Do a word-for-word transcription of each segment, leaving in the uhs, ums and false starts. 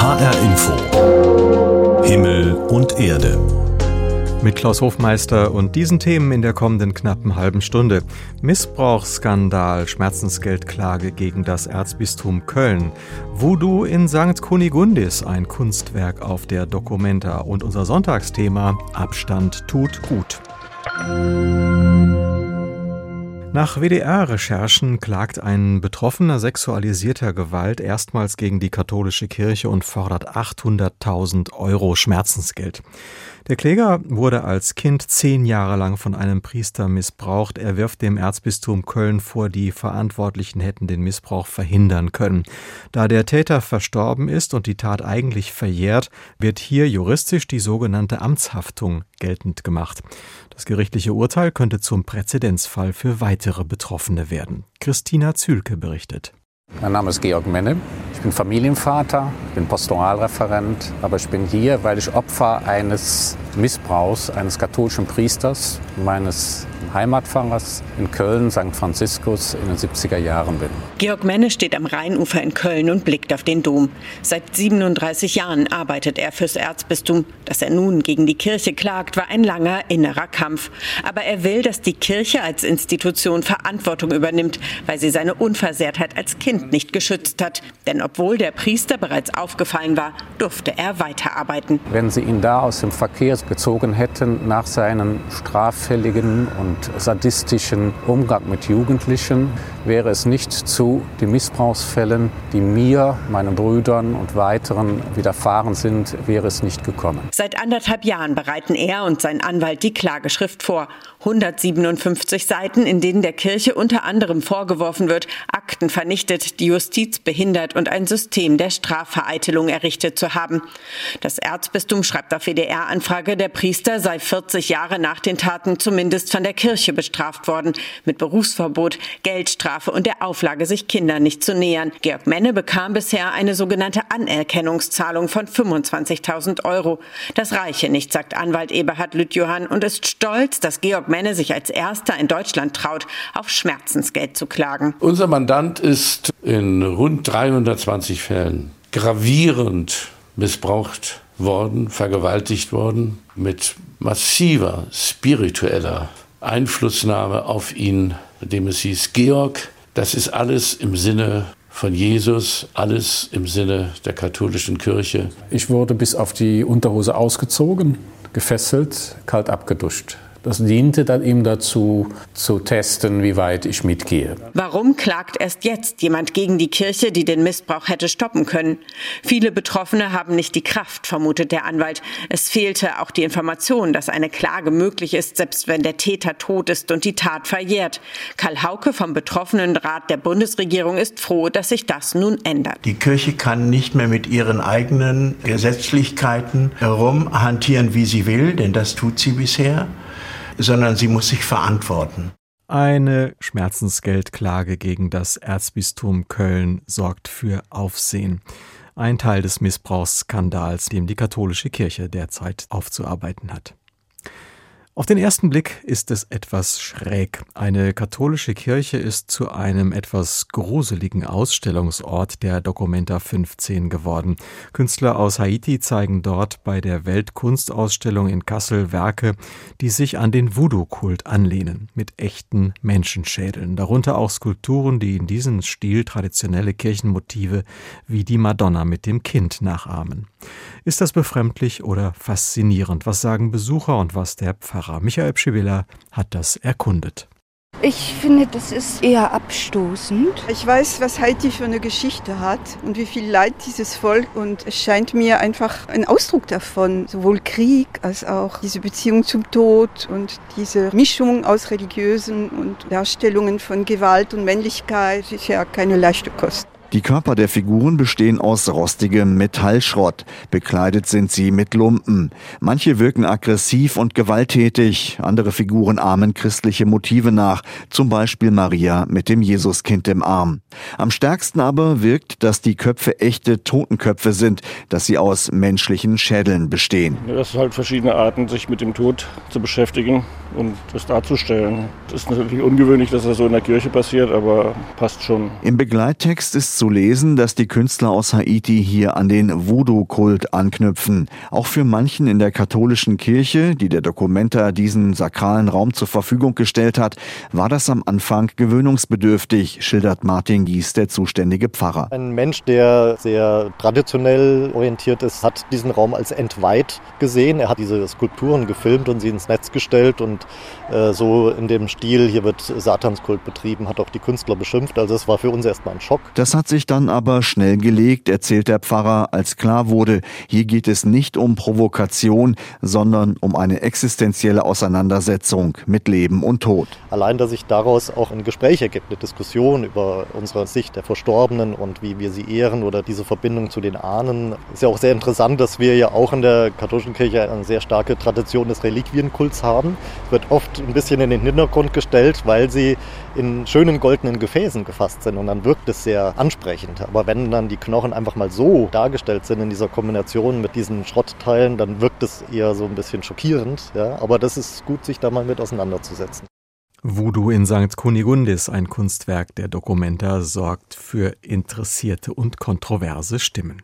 H R Info. Himmel und Erde. Mit Klaus Hofmeister und diesen Themen in der kommenden knappen halben Stunde. Missbrauchsskandal, Schmerzensgeldklage gegen das Erzbistum Köln. Voodoo in Sankt Kunigundis, ein Kunstwerk auf der Documenta. Und unser Sonntagsthema: Abstand tut gut. Nach W D R-Recherchen klagt ein Betroffener sexualisierter Gewalt erstmals gegen die katholische Kirche und fordert achthunderttausend Euro Schmerzensgeld. Der Kläger wurde als Kind zehn Jahre lang von einem Priester missbraucht. Er wirft dem Erzbistum Köln vor, die Verantwortlichen hätten den Missbrauch verhindern können. Da der Täter verstorben ist und die Tat eigentlich verjährt, wird hier juristisch die sogenannte Amtshaftung geltend gemacht. Das gerichtliche Urteil könnte zum Präzedenzfall für weitere Betroffene werden. Christina Zühlke berichtet. Mein Name ist Georg Menne, ich bin Familienvater, ich bin Pastoralreferent, aber ich bin hier, weil ich Opfer eines Missbrauchs eines katholischen Priesters, meines Heimatpfarrers in Köln, Sankt Franziskus, in den siebziger Jahren bin. Georg Menne steht am Rheinufer in Köln und blickt auf den Dom. Seit siebenunddreißig Jahren arbeitet er fürs Erzbistum. Dass er nun gegen die Kirche klagt, war ein langer innerer Kampf. Aber er will, dass die Kirche als Institution Verantwortung übernimmt, weil sie seine Unversehrtheit als Kind nicht geschützt hat. Denn obwohl der Priester bereits aufgefallen war, durfte er weiterarbeiten. Wenn sie ihn da aus dem Verkehr gezogen hätten nach seinem straffälligen und sadistischen Umgang mit Jugendlichen, wäre es nicht zu den Missbrauchsfällen, die mir, meinen Brüdern und weiteren widerfahren sind, wäre es nicht gekommen. Seit anderthalb Jahren bereiten er und sein Anwalt die Klageschrift vor. hundertsiebenundfünfzig Seiten, in denen der Kirche unter anderem vorgeworfen wird, Akten vernichtet, die Justiz behindert und ein System der Strafvereitelung errichtet zu haben. Das Erzbistum schreibt auf W D R-Anfrage, der Priester sei vierzig Jahre nach den Taten zumindest von der Kirche bestraft worden, mit Berufsverbot, Geldstrafe und der Auflage, sich Kindern nicht zu nähern. Georg Menne bekam bisher eine sogenannte Anerkennungszahlung von fünfundzwanzigtausend Euro. Das reiche nicht, sagt Anwalt Eberhard Lüttjohann und ist stolz, dass Georg Menne sich als erster in Deutschland traut, auf Schmerzensgeld zu klagen. Unser Mandant ist in rund dreihundertzwanzig Fällen gravierend missbraucht worden, vergewaltigt worden, mit massiver spiritueller Einflussnahme auf ihn, indem es hieß: Georg, das ist alles im Sinne von Jesus, alles im Sinne der katholischen Kirche. Ich wurde bis auf die Unterhose ausgezogen, gefesselt, kalt abgeduscht. Das diente dann eben dazu, zu testen, wie weit ich mitgehe. Warum klagt erst jetzt jemand gegen die Kirche, die den Missbrauch hätte stoppen können? Viele Betroffene haben nicht die Kraft, vermutet der Anwalt. Es fehlte auch die Information, dass eine Klage möglich ist, selbst wenn der Täter tot ist und die Tat verjährt. Karl Hauke vom Betroffenenrat der Bundesregierung ist froh, dass sich das nun ändert. Die Kirche kann nicht mehr mit ihren eigenen Gesetzlichkeiten herumhantieren, wie sie will, denn das tut sie bisher, sondern sie muss sich verantworten. Eine Schmerzensgeldklage gegen das Erzbistum Köln sorgt für Aufsehen. Ein Teil des Missbrauchsskandals, dem die katholische Kirche derzeit aufzuarbeiten hat. Auf den ersten Blick ist es etwas schräg. Eine katholische Kirche ist zu einem etwas gruseligen Ausstellungsort der Documenta fünfzehn geworden. Künstler aus Haiti zeigen dort bei der Weltkunstausstellung in Kassel Werke, die sich an den Voodoo-Kult anlehnen, mit echten Menschenschädeln. Darunter auch Skulpturen, die in diesem Stil traditionelle Kirchenmotive wie die Madonna mit dem Kind nachahmen. Ist das befremdlich oder faszinierend? Was sagen Besucher und was der Pfarrer? Michael Pschiwiller hat das erkundet. Ich finde, das ist eher abstoßend. Ich weiß, was Haiti für eine Geschichte hat und wie viel Leid dieses Volk, und es scheint mir einfach ein Ausdruck davon, sowohl Krieg als auch diese Beziehung zum Tod und diese Mischung aus religiösen und Darstellungen von Gewalt und Männlichkeit ist ja keine leichte Kost. Die Körper der Figuren bestehen aus rostigem Metallschrott. Bekleidet sind sie mit Lumpen. Manche wirken aggressiv und gewalttätig. Andere Figuren ahmen christliche Motive nach. Zum Beispiel Maria mit dem Jesuskind im Arm. Am stärksten aber wirkt, dass die Köpfe echte Totenköpfe sind, dass sie aus menschlichen Schädeln bestehen. Es sind halt verschiedene Arten, sich mit dem Tod zu beschäftigen und das darzustellen. Es ist natürlich ungewöhnlich, dass das so in der Kirche passiert, aber passt schon. Im Begleittext ist zu zu lesen, dass die Künstler aus Haiti hier an den Voodoo-Kult anknüpfen. Auch für manchen in der katholischen Kirche, die der Documenta diesen sakralen Raum zur Verfügung gestellt hat, war das am Anfang gewöhnungsbedürftig, schildert Martin Gies, der zuständige Pfarrer. Ein Mensch, der sehr traditionell orientiert ist, hat diesen Raum als entweiht gesehen. Er hat diese Skulpturen gefilmt und sie ins Netz gestellt und äh, so in dem Stil, hier wird Satanskult betrieben, hat auch die Künstler beschimpft. Also es war für uns erstmal ein Schock. Das hat sich dann aber schnell gelegt, erzählt der Pfarrer, als klar wurde, hier geht es nicht um Provokation, sondern um eine existenzielle Auseinandersetzung mit Leben und Tod. Allein, dass sich daraus auch ein Gespräch ergibt, eine Diskussion über unsere Sicht der Verstorbenen und wie wir sie ehren oder diese Verbindung zu den Ahnen. Ist ja auch sehr interessant, dass wir ja auch in der katholischen Kirche eine sehr starke Tradition des Reliquienkults haben. Es wird oft ein bisschen in den Hintergrund gestellt, weil sie in schönen goldenen Gefäßen gefasst sind und dann wirkt es sehr ansprechend. Aber wenn dann die Knochen einfach mal so dargestellt sind in dieser Kombination mit diesen Schrottteilen, dann wirkt es eher so ein bisschen schockierend. Ja? Aber das ist gut, sich da mal mit auseinanderzusetzen. Voodoo in Sankt Kunigundis, ein Kunstwerk der Documenta, sorgt für interessierte und kontroverse Stimmen.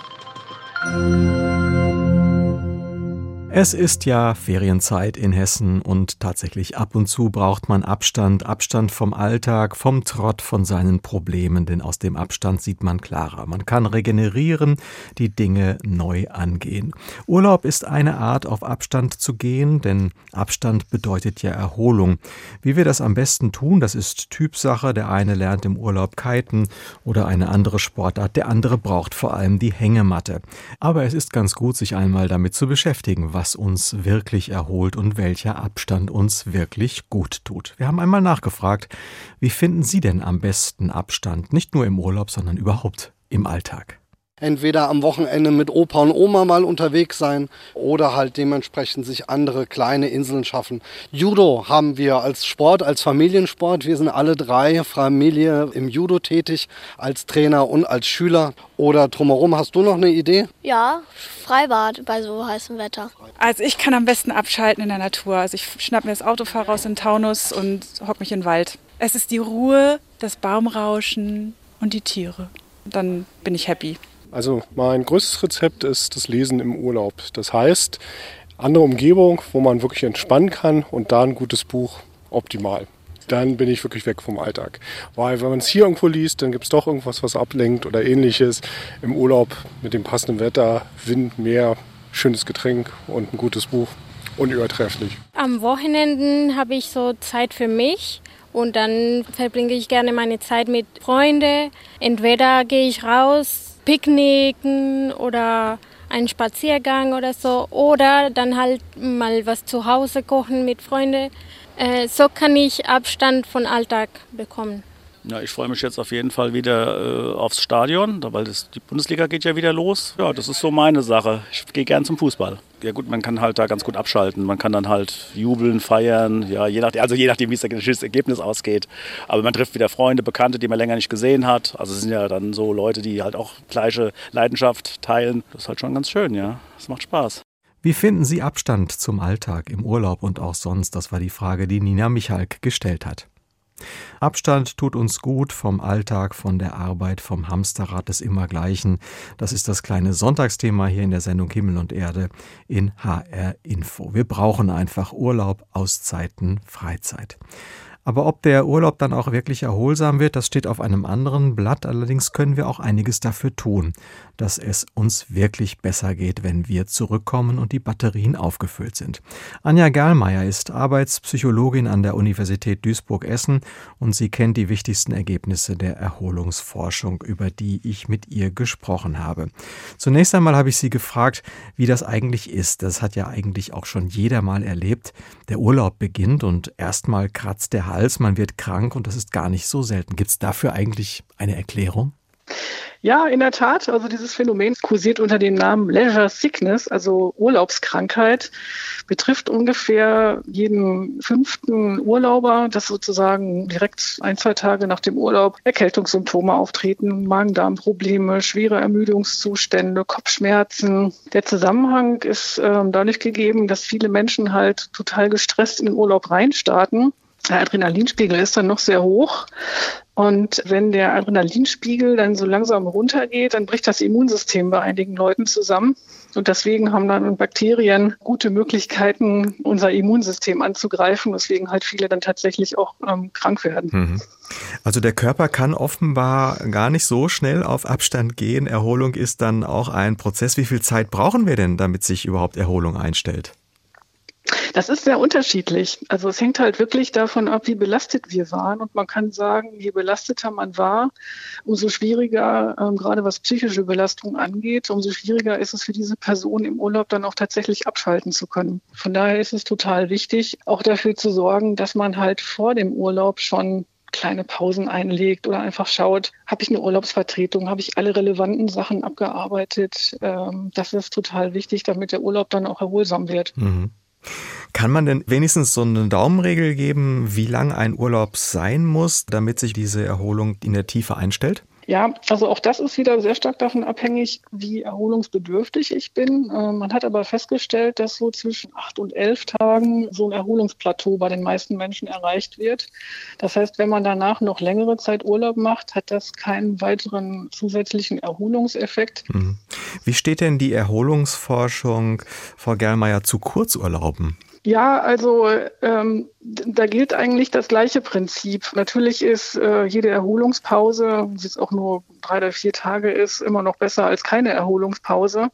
Es ist ja Ferienzeit in Hessen und tatsächlich ab und zu braucht man Abstand, Abstand vom Alltag, vom Trott, von seinen Problemen, denn aus dem Abstand sieht man klarer. Man kann regenerieren, die Dinge neu angehen. Urlaub ist eine Art, auf Abstand zu gehen, denn Abstand bedeutet ja Erholung. Wie wir das am besten tun, das ist Typsache. Der eine lernt im Urlaub kiten oder eine andere Sportart, der andere braucht vor allem die Hängematte. Aber es ist ganz gut, sich einmal damit zu beschäftigen, was was uns wirklich erholt und welcher Abstand uns wirklich gut tut. Wir haben einmal nachgefragt, wie finden Sie denn am besten Abstand? Nicht nur im Urlaub, sondern überhaupt im Alltag. Entweder am Wochenende mit Opa und Oma mal unterwegs sein oder halt dementsprechend sich andere kleine Inseln schaffen. Judo haben wir als Sport, als Familiensport. Wir sind alle drei Familie im Judo tätig, als Trainer und als Schüler. Oder drumherum, hast du noch eine Idee? Ja, Freibad bei so heißem Wetter. Also ich kann am besten abschalten in der Natur. Also ich schnapp mir das Auto, fahre raus in den Taunus und hock mich in den Wald. Es ist die Ruhe, das Baumrauschen und die Tiere. Dann bin ich happy. Also mein größtes Rezept ist das Lesen im Urlaub. Das heißt, andere Umgebung, wo man wirklich entspannen kann und da ein gutes Buch, optimal. Dann bin ich wirklich weg vom Alltag. Weil wenn man es hier irgendwo liest, dann gibt es doch irgendwas, was ablenkt oder ähnliches. Im Urlaub mit dem passenden Wetter, Wind, Meer, schönes Getränk und ein gutes Buch. Unübertrefflich. Am Wochenenden habe ich so Zeit für mich. Und dann verbringe ich gerne meine Zeit mit Freunden. Entweder gehe ich raus, picknicken oder einen Spaziergang oder so. Oder dann halt mal was zu Hause kochen mit Freunden. Äh, so kann ich Abstand von Alltag bekommen. Ja, ich freue mich jetzt auf jeden Fall wieder äh, aufs Stadion, weil das, die Bundesliga geht ja wieder los. Ja, das ist so meine Sache. Ich gehe gern zum Fußball. Ja gut, man kann halt da ganz gut abschalten. Man kann dann halt jubeln, feiern, ja, je nachdem, also je nachdem, wie das Ergebnis ausgeht. Aber man trifft wieder Freunde, Bekannte, die man länger nicht gesehen hat. Also es sind ja dann so Leute, die halt auch gleiche Leidenschaft teilen. Das ist halt schon ganz schön, ja. Das macht Spaß. Wie finden Sie Abstand zum Alltag im Urlaub und auch sonst? Das war die Frage, die Nina Michalk gestellt hat. Abstand tut uns gut vom Alltag, von der Arbeit, vom Hamsterrad des Immergleichen. Das ist das kleine Sonntagsthema hier in der Sendung Himmel und Erde in H R Info. Wir brauchen einfach Urlaub, Auszeiten, Freizeit. Aber ob der Urlaub dann auch wirklich erholsam wird, das steht auf einem anderen Blatt. Allerdings können wir auch einiges dafür tun, dass es uns wirklich besser geht, wenn wir zurückkommen und die Batterien aufgefüllt sind. Anja Gerlmeier ist Arbeitspsychologin an der Universität Duisburg-Essen und sie kennt die wichtigsten Ergebnisse der Erholungsforschung, über die ich mit ihr gesprochen habe. Zunächst einmal habe ich sie gefragt, wie das eigentlich ist. Das hat ja eigentlich auch schon jeder mal erlebt. Der Urlaub beginnt und erstmal kratzt der Hals, man wird krank und das ist gar nicht so selten. Gibt es dafür eigentlich eine Erklärung? Ja, in der Tat. Also dieses Phänomen kursiert unter dem Namen Leisure Sickness, also Urlaubskrankheit, betrifft ungefähr jeden fünften Urlauber, dass sozusagen direkt ein, zwei Tage nach dem Urlaub Erkältungssymptome auftreten, Magen-Darm-Probleme, schwere Ermüdungszustände, Kopfschmerzen. Der Zusammenhang ist äh, dadurch gegeben, dass viele Menschen halt total gestresst in den Urlaub reinstarten. Der Adrenalinspiegel ist dann noch sehr hoch. Und wenn der Adrenalinspiegel dann so langsam runtergeht, dann bricht das Immunsystem bei einigen Leuten zusammen. Und deswegen haben dann Bakterien gute Möglichkeiten, unser Immunsystem anzugreifen, weswegen halt viele dann tatsächlich auch ähm, krank werden. Mhm. Also der Körper kann offenbar gar nicht so schnell auf Abstand gehen. Erholung ist dann auch ein Prozess. Wie viel Zeit brauchen wir denn, damit sich überhaupt Erholung einstellt? Das ist sehr unterschiedlich. Also es hängt halt wirklich davon ab, wie belastet wir waren. Und man kann sagen, je belasteter man war, umso schwieriger, ähm, gerade was psychische Belastung angeht, umso schwieriger ist es für diese Person im Urlaub dann auch tatsächlich abschalten zu können. Von daher ist es total wichtig, auch dafür zu sorgen, dass man halt vor dem Urlaub schon kleine Pausen einlegt oder einfach schaut, habe ich eine Urlaubsvertretung, habe ich alle relevanten Sachen abgearbeitet. Ähm, das ist total wichtig, damit der Urlaub dann auch erholsam wird. Mhm. Kann man denn wenigstens so eine Daumenregel geben, wie lang ein Urlaub sein muss, damit sich diese Erholung in der Tiefe einstellt? Ja, also auch das ist wieder sehr stark davon abhängig, wie erholungsbedürftig ich bin. Man hat aber festgestellt, dass so zwischen acht und elf Tagen so ein Erholungsplateau bei den meisten Menschen erreicht wird. Das heißt, wenn man danach noch längere Zeit Urlaub macht, hat das keinen weiteren zusätzlichen Erholungseffekt. Wie steht denn die Erholungsforschung, Frau Gerlmeier, zu Kurzurlauben? Ja, also ähm, da gilt eigentlich das gleiche Prinzip. Natürlich ist äh, jede Erholungspause, wenn es auch nur drei oder vier Tage ist, immer noch besser als keine Erholungspause.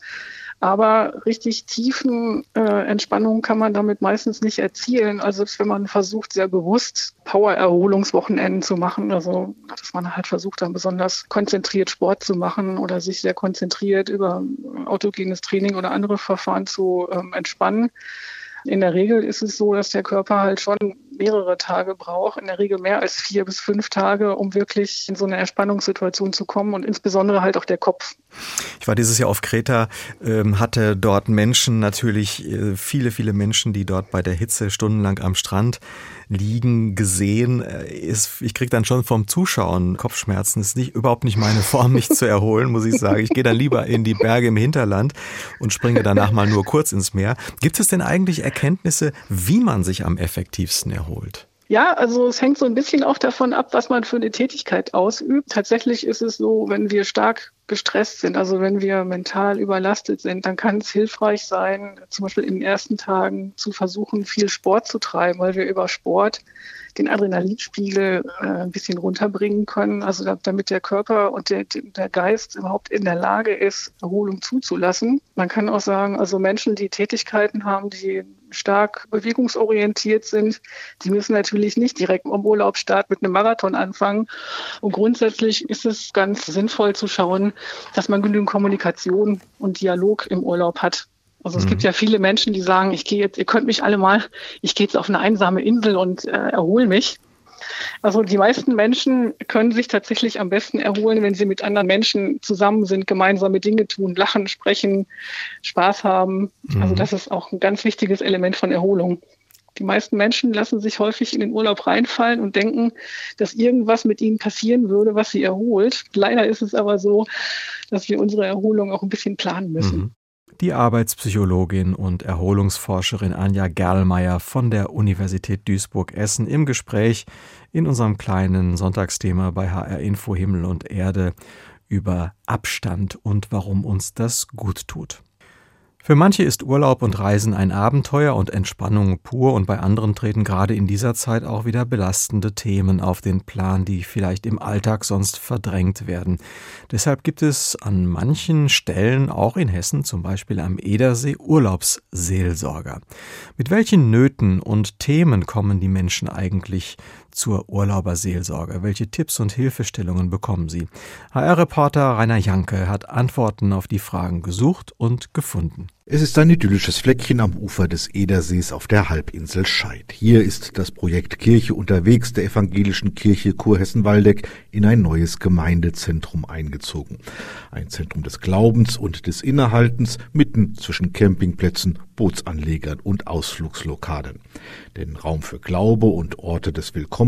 Aber richtig tiefen äh, Entspannungen kann man damit meistens nicht erzielen. Also wenn man versucht, sehr bewusst Power-Erholungswochenenden zu machen, also dass man halt versucht, dann besonders konzentriert Sport zu machen oder sich sehr konzentriert über autogenes Training oder andere Verfahren zu ähm, entspannen. In der Regel ist es so, dass der Körper halt schon mehrere Tage braucht, in der Regel mehr als vier bis fünf Tage, um wirklich in so eine Entspannungssituation zu kommen und insbesondere halt auch der Kopf. Ich war dieses Jahr auf Kreta, ähm, hatte dort Menschen, natürlich äh, viele, viele Menschen, die dort bei der Hitze stundenlang am Strand liegen, gesehen. Ist, ich kriege dann schon vom Zuschauen Kopfschmerzen. Ist nicht, überhaupt nicht meine Form, mich zu erholen, muss ich sagen. Ich gehe dann lieber in die Berge im Hinterland und springe danach mal nur kurz ins Meer. Gibt es denn eigentlich Erkenntnisse, wie man sich am effektivsten erholt? Ja, also es hängt so ein bisschen auch davon ab, was man für eine Tätigkeit ausübt. Tatsächlich ist es so, wenn wir stark gestresst sind, also wenn wir mental überlastet sind, dann kann es hilfreich sein, zum Beispiel in den ersten Tagen zu versuchen, viel Sport zu treiben, weil wir über Sport den Adrenalinspiegel äh, ein bisschen runterbringen können, also damit der Körper und der, der Geist überhaupt in der Lage ist, Erholung zuzulassen. Man kann auch sagen, also Menschen, die Tätigkeiten haben, die stark bewegungsorientiert sind, die müssen natürlich nicht direkt am Urlaubsstart mit einem Marathon anfangen. Und grundsätzlich ist es ganz sinnvoll zu schauen, dass man genügend Kommunikation und Dialog im Urlaub hat. Also es mhm. gibt ja viele Menschen, die sagen, ich gehe jetzt, ihr könnt mich alle mal, ich gehe jetzt auf eine einsame Insel und äh, erhole mich. Also die meisten Menschen können sich tatsächlich am besten erholen, wenn sie mit anderen Menschen zusammen sind, gemeinsame Dinge tun, lachen, sprechen, Spaß haben. Mhm. Also das ist auch ein ganz wichtiges Element von Erholung. Die meisten Menschen lassen sich häufig in den Urlaub reinfallen und denken, dass irgendwas mit ihnen passieren würde, was sie erholt. Leider ist es aber so, dass wir unsere Erholung auch ein bisschen planen müssen. Mhm. Die Arbeitspsychologin und Erholungsforscherin Anja Gerlmeier von der Universität Duisburg-Essen im Gespräch in unserem kleinen Sonntagsthema bei H R Info Himmel und Erde über Abstand und warum uns das gut tut. Für manche ist Urlaub und Reisen ein Abenteuer und Entspannung pur und bei anderen treten gerade in dieser Zeit auch wieder belastende Themen auf den Plan, die vielleicht im Alltag sonst verdrängt werden. Deshalb gibt es an manchen Stellen, auch in Hessen, zum Beispiel am Edersee, Urlaubsseelsorger. Mit welchen Nöten und Themen kommen die Menschen eigentlich zur Urlauberseelsorge? Welche Tipps und Hilfestellungen bekommen sie? H R-Reporter Rainer Janke hat Antworten auf die Fragen gesucht und gefunden. Es ist ein idyllisches Fleckchen am Ufer des Edersees auf der Halbinsel Scheid. Hier ist das Projekt Kirche unterwegs der evangelischen Kirche Kurhessen-Waldeck in ein neues Gemeindezentrum eingezogen. Ein Zentrum des Glaubens und des Innehaltens mitten zwischen Campingplätzen, Bootsanlegern und Ausflugslokalen. Denn Raum für Glaube und Orte des Willkommens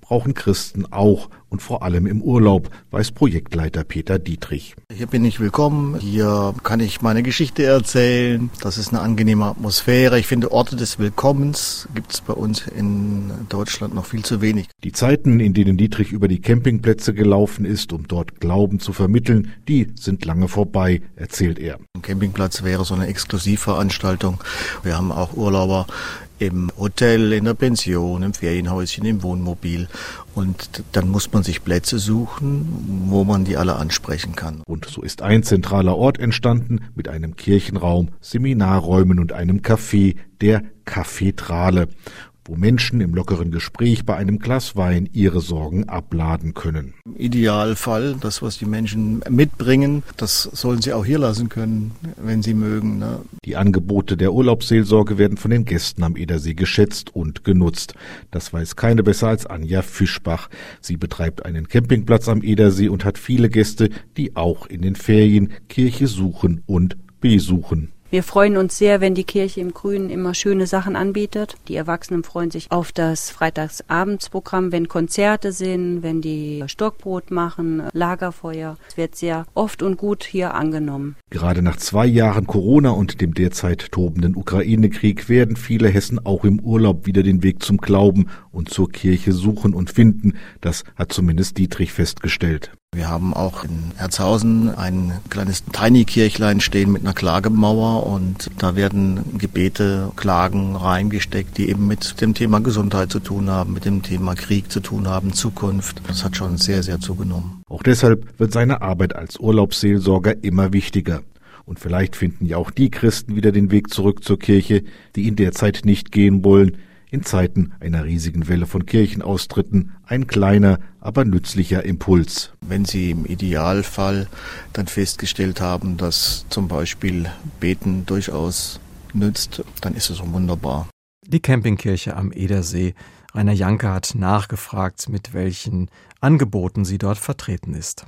brauchen Christen auch und vor allem im Urlaub, weiß Projektleiter Peter Dietrich. Hier bin ich willkommen, hier kann ich meine Geschichte erzählen, das ist eine angenehme Atmosphäre. Ich finde, Orte des Willkommens gibt es bei uns in Deutschland noch viel zu wenig. Die Zeiten, in denen Dietrich über die Campingplätze gelaufen ist, um dort Glauben zu vermitteln, die sind lange vorbei, erzählt er. Ein Campingplatz wäre so eine Exklusivveranstaltung. Wir haben auch Urlauber im Hotel, in der Pension, im Ferienhäuschen, im Wohnmobil. Und dann muss man sich Plätze suchen, wo man die alle ansprechen kann. Und so ist ein zentraler Ort entstanden mit einem Kirchenraum, Seminarräumen und einem Café, der Kathedrale, wo Menschen im lockeren Gespräch bei einem Glas Wein ihre Sorgen abladen können. Im Idealfall, das, was die Menschen mitbringen, das sollen sie auch hier lassen können, wenn sie mögen. Ne? Die Angebote der Urlaubsseelsorge werden von den Gästen am Edersee geschätzt und genutzt. Das weiß keine besser als Anja Fischbach. Sie betreibt einen Campingplatz am Edersee und hat viele Gäste, die auch in den Ferien Kirche suchen und besuchen. Wir freuen uns sehr, wenn die Kirche im Grünen immer schöne Sachen anbietet. Die Erwachsenen freuen sich auf das Freitagsabendsprogramm, wenn Konzerte sind, wenn die Stockbrot machen, Lagerfeuer. Es wird sehr oft und gut hier angenommen. Gerade nach zwei Jahren Corona und dem derzeit tobenden Ukraine-Krieg werden viele Hessen auch im Urlaub wieder den Weg zum Glauben und zur Kirche suchen und finden. Das hat zumindest Dietrich festgestellt. Wir haben auch in Erzhausen ein kleines Tiny-Kirchlein stehen mit einer Klagemauer und da werden Gebete, Klagen reingesteckt, die eben mit dem Thema Gesundheit zu tun haben, mit dem Thema Krieg zu tun haben, Zukunft. Das hat schon sehr, sehr zugenommen. Auch deshalb wird seine Arbeit als Urlaubsseelsorger immer wichtiger. Und vielleicht finden ja auch die Christen wieder den Weg zurück zur Kirche, die in der Zeit nicht gehen wollen. In Zeiten einer riesigen Welle von Kirchenaustritten ein kleiner, aber nützlicher Impuls. Wenn Sie im Idealfall dann festgestellt haben, dass zum Beispiel Beten durchaus nützt, dann ist es so wunderbar. Die Campingkirche am Edersee. Rainer Janke hat nachgefragt, mit welchen Angeboten sie dort vertreten ist.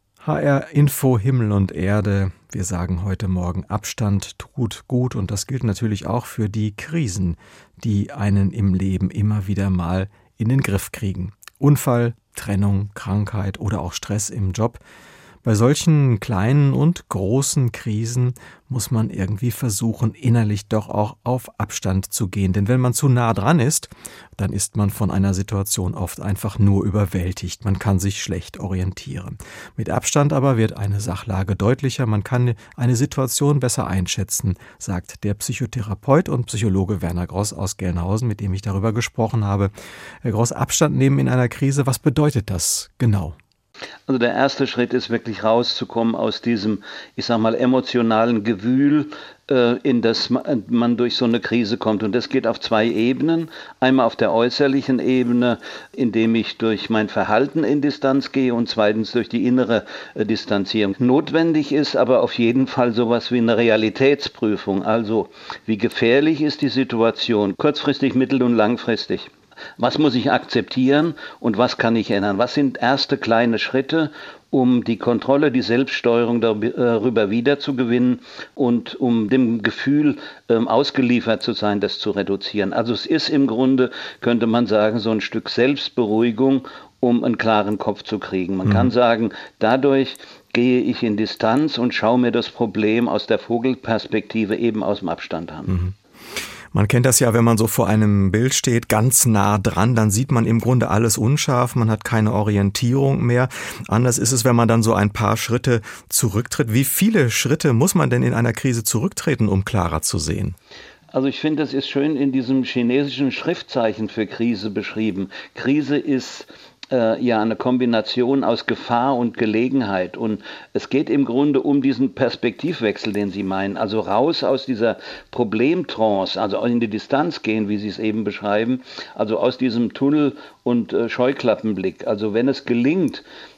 H R Info Himmel und Erde. Wir sagen heute Morgen, Abstand tut gut und das gilt natürlich auch für die Krisen, die einen im Leben immer wieder mal in den Griff kriegen. Unfall, Trennung, Krankheit oder auch Stress im Job. Bei solchen kleinen und großen Krisen muss man irgendwie versuchen, innerlich doch auch auf Abstand zu gehen. Denn wenn man zu nah dran ist, dann ist man von einer Situation oft einfach nur überwältigt. Man kann sich schlecht orientieren. Mit Abstand aber wird eine Sachlage deutlicher. Man kann eine Situation besser einschätzen, sagt der Psychotherapeut und Psychologe Werner Gross aus Gelnhausen, mit dem ich darüber gesprochen habe. Herr Gross, Abstand nehmen in einer Krise, was bedeutet das genau? Also der erste Schritt ist wirklich rauszukommen aus diesem, ich sag mal, emotionalen Gewühl, äh, in das man durch so eine Krise kommt. Und das geht auf zwei Ebenen. Einmal auf der äußerlichen Ebene, indem ich durch mein Verhalten in Distanz gehe und zweitens durch die innere äh, Distanzierung. Notwendig ist aber auf jeden Fall sowas wie eine Realitätsprüfung. Also wie gefährlich ist die Situation, kurzfristig, mittel- und langfristig. Was muss ich akzeptieren und was kann ich ändern? Was sind erste kleine Schritte, um die Kontrolle, die Selbststeuerung darüber wiederzugewinnen und um dem Gefühl, ähm, ausgeliefert zu sein, das zu reduzieren? Also es ist im Grunde, könnte man sagen, so ein Stück Selbstberuhigung, um einen klaren Kopf zu kriegen. Man mhm. kann sagen, dadurch gehe ich in Distanz und schaue mir das Problem aus der Vogelperspektive eben aus dem Abstand an. Mhm. Man kennt das ja, wenn man so vor einem Bild steht, ganz nah dran, dann sieht man im Grunde alles unscharf, man hat keine Orientierung mehr. Anders ist es, wenn man dann so ein paar Schritte zurücktritt. Wie viele Schritte muss man denn in einer Krise zurücktreten, um klarer zu sehen? Also ich finde, das ist schön in diesem chinesischen Schriftzeichen für Krise beschrieben. Krise ist Äh, ja eine Kombination aus Gefahr und Gelegenheit. Und es geht im Grunde um diesen Perspektivwechsel, den Sie meinen. Also raus aus dieser Problemtrance, also in die Distanz gehen, wie Sie es eben beschreiben. Also aus diesem Tunnel- und äh, Scheuklappenblick. Also wenn es gelingt,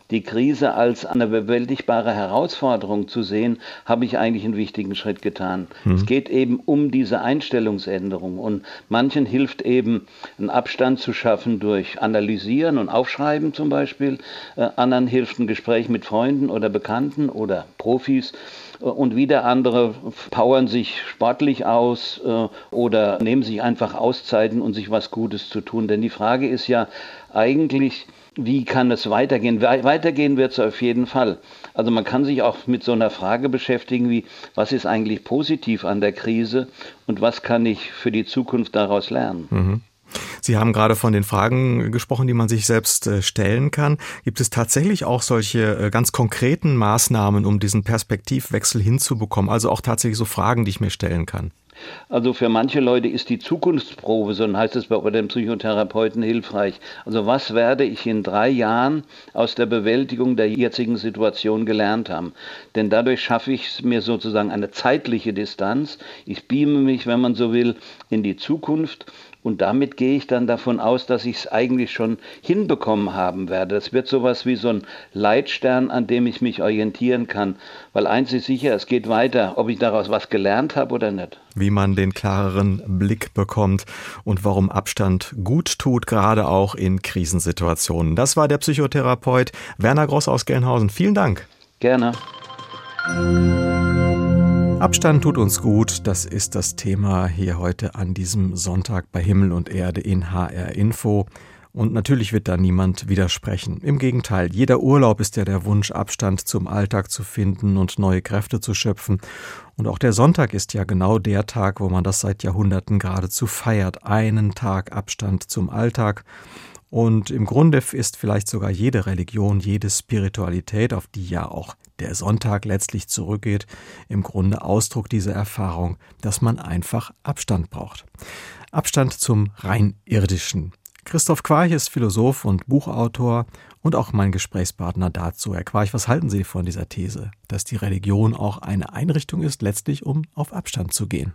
die Krise als eine bewältigbare Herausforderung zu sehen, habe ich eigentlich einen wichtigen Schritt getan. Mhm. Es geht eben um diese Einstellungsänderung und manchen hilft eben, einen Abstand zu schaffen durch Analysieren und Aufschreiben zum Beispiel. Äh, anderen hilft ein Gespräch mit Freunden oder Bekannten oder Profis. Und wieder andere powern sich sportlich aus äh, oder nehmen sich einfach Auszeiten, um sich was Gutes zu tun. Denn die Frage ist ja eigentlich, wie kann es weitergehen? We- weitergehen wird es auf jeden Fall. Also man kann sich auch mit so einer Frage beschäftigen wie, was ist eigentlich positiv an der Krise und was kann ich für die Zukunft daraus lernen? Mhm. Sie haben gerade von den Fragen gesprochen, die man sich selbst stellen kann. Gibt es tatsächlich auch solche ganz konkreten Maßnahmen, um diesen Perspektivwechsel hinzubekommen? Also auch tatsächlich so Fragen, die ich mir stellen kann? Also für manche Leute ist die Zukunftsprobe, so heißt es bei den Psychotherapeuten, hilfreich. Also was werde ich in drei Jahren aus der Bewältigung der jetzigen Situation gelernt haben? Denn dadurch schaffe ich mir sozusagen eine zeitliche Distanz. Ich beame mich, wenn man so will, in die Zukunft. Und damit gehe ich dann davon aus, dass ich es eigentlich schon hinbekommen haben werde. Das wird sowas wie so ein Leitstern, an dem ich mich orientieren kann. Weil eins ist sicher, es geht weiter, ob ich daraus was gelernt habe oder nicht. Wie man den klareren Blick bekommt und warum Abstand gut tut, gerade auch in Krisensituationen. Das war der Psychotherapeut Werner Gross aus Gelnhausen. Vielen Dank. Gerne. Abstand tut uns gut, das ist das Thema hier heute an diesem Sonntag bei Himmel und Erde in H R Info. Und natürlich wird da niemand widersprechen. Im Gegenteil, jeder Urlaub ist ja der Wunsch, Abstand zum Alltag zu finden und neue Kräfte zu schöpfen. Und auch der Sonntag ist ja genau der Tag, wo man das seit Jahrhunderten geradezu feiert. Einen Tag Abstand zum Alltag. Und im Grunde ist vielleicht sogar jede Religion, jede Spiritualität, auf die ja auch der Sonntag letztlich zurückgeht, im Grunde Ausdruck dieser Erfahrung, dass man einfach Abstand braucht. Abstand zum rein Irdischen. Christoph Quarch ist Philosoph und Buchautor und auch mein Gesprächspartner dazu. Herr Quarch, was halten Sie von dieser These, dass die Religion auch eine Einrichtung ist, letztlich um auf Abstand zu gehen?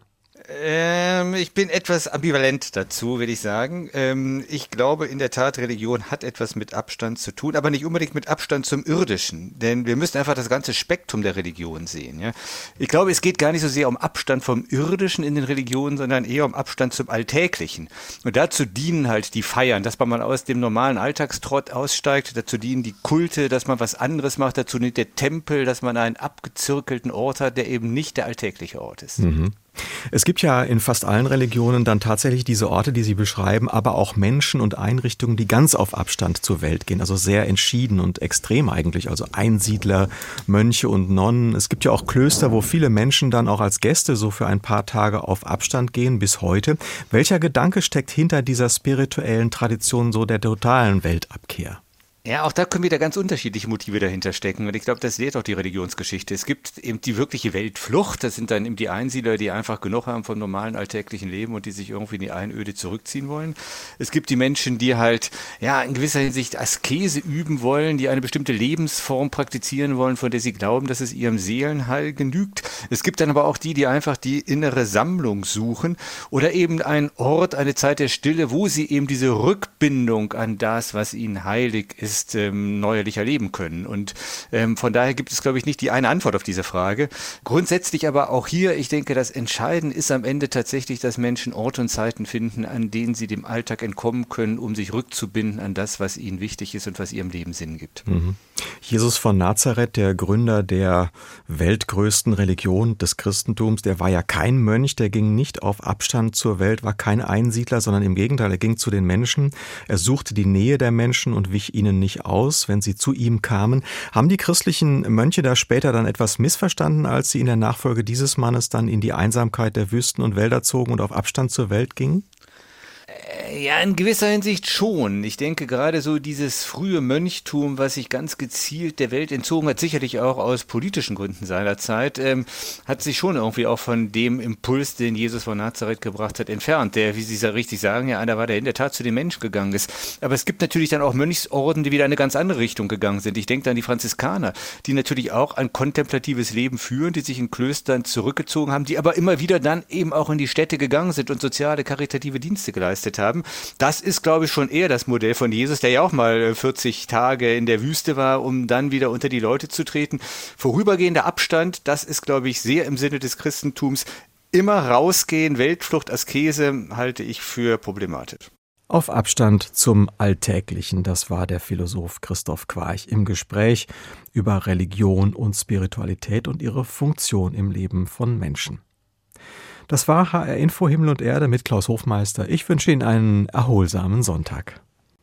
Ähm, ich bin etwas ambivalent dazu, würde ich sagen. Ähm, ich glaube in der Tat, Religion hat etwas mit Abstand zu tun, aber nicht unbedingt mit Abstand zum Irdischen. Denn wir müssen einfach das ganze Spektrum der Religion sehen. Ja? Ich glaube, es geht gar nicht so sehr um Abstand vom Irdischen in den Religionen, sondern eher um Abstand zum Alltäglichen. Und dazu dienen halt die Feiern, dass man mal aus dem normalen Alltagstrott aussteigt. Dazu dienen die Kulte, dass man was anderes macht. Dazu dient der Tempel, dass man einen abgezirkelten Ort hat, der eben nicht der alltägliche Ort ist. Mhm. Es gibt ja in fast allen Religionen dann tatsächlich diese Orte, die Sie beschreiben, aber auch Menschen und Einrichtungen, die ganz auf Abstand zur Welt gehen, also sehr entschieden und extrem eigentlich, also Einsiedler, Mönche und Nonnen. Es gibt ja auch Klöster, wo viele Menschen dann auch als Gäste so für ein paar Tage auf Abstand gehen, bis heute. Welcher Gedanke steckt hinter dieser spirituellen Tradition so der totalen Weltabkehr? Ja, auch da können wieder ganz unterschiedliche Motive dahinter stecken. Und ich glaube, das lehrt auch die Religionsgeschichte. Es gibt eben die wirkliche Weltflucht. Das sind dann eben die Einsiedler, die einfach genug haben vom normalen alltäglichen Leben und die sich irgendwie in die Einöde zurückziehen wollen. Es gibt die Menschen, die halt ja in gewisser Hinsicht Askese üben wollen, die eine bestimmte Lebensform praktizieren wollen, von der sie glauben, dass es ihrem Seelenheil genügt. Es gibt dann aber auch die, die einfach die innere Sammlung suchen oder eben einen Ort, eine Zeit der Stille, wo sie eben diese Rückbindung an das, was ihnen heilig ist, Ähm, neuerlich erleben können. Und ähm, von daher gibt es, glaube ich, nicht die eine Antwort auf diese Frage. Grundsätzlich aber auch hier, ich denke, das Entscheidende ist am Ende tatsächlich, dass Menschen Orte und Zeiten finden, an denen sie dem Alltag entkommen können, um sich rückzubinden an das, was ihnen wichtig ist und was ihrem Leben Sinn gibt. Mhm. Jesus von Nazareth, der Gründer der weltgrößten Religion des Christentums, der war ja kein Mönch, der ging nicht auf Abstand zur Welt, war kein Einsiedler, sondern im Gegenteil, er ging zu den Menschen, er suchte die Nähe der Menschen und wich ihnen nicht aus, wenn sie zu ihm kamen. Haben die christlichen Mönche da später dann etwas missverstanden, als sie in der Nachfolge dieses Mannes dann in die Einsamkeit der Wüsten und Wälder zogen und auf Abstand zur Welt gingen? Ja, in gewisser Hinsicht schon. Ich denke gerade so dieses frühe Mönchtum, was sich ganz gezielt der Welt entzogen hat, sicherlich auch aus politischen Gründen seiner Zeit, ähm, hat sich schon irgendwie auch von dem Impuls, den Jesus von Nazareth gebracht hat, entfernt. Der, wie Sie es ja richtig sagen, ja einer war, der in der Tat zu den Menschen gegangen ist. Aber es gibt natürlich dann auch Mönchsorden, die wieder in eine ganz andere Richtung gegangen sind. Ich denke an die Franziskaner, die natürlich auch ein kontemplatives Leben führen, die sich in Klöstern zurückgezogen haben, die aber immer wieder dann eben auch in die Städte gegangen sind und soziale, karitative Dienste geleistet gearbeitet haben. Das ist, glaube ich, schon eher das Modell von Jesus, der ja auch mal vierzig Tage in der Wüste war, um dann wieder unter die Leute zu treten. Vorübergehender Abstand, das ist, glaube ich, sehr im Sinne des Christentums. Immer rausgehen, Weltflucht, Askese halte ich für problematisch. Auf Abstand zum Alltäglichen, das war der Philosoph Christoph Quarch im Gespräch über Religion und Spiritualität und ihre Funktion im Leben von Menschen. Das war H R Info Himmel und Erde mit Klaus Hofmeister. Ich wünsche Ihnen einen erholsamen Sonntag.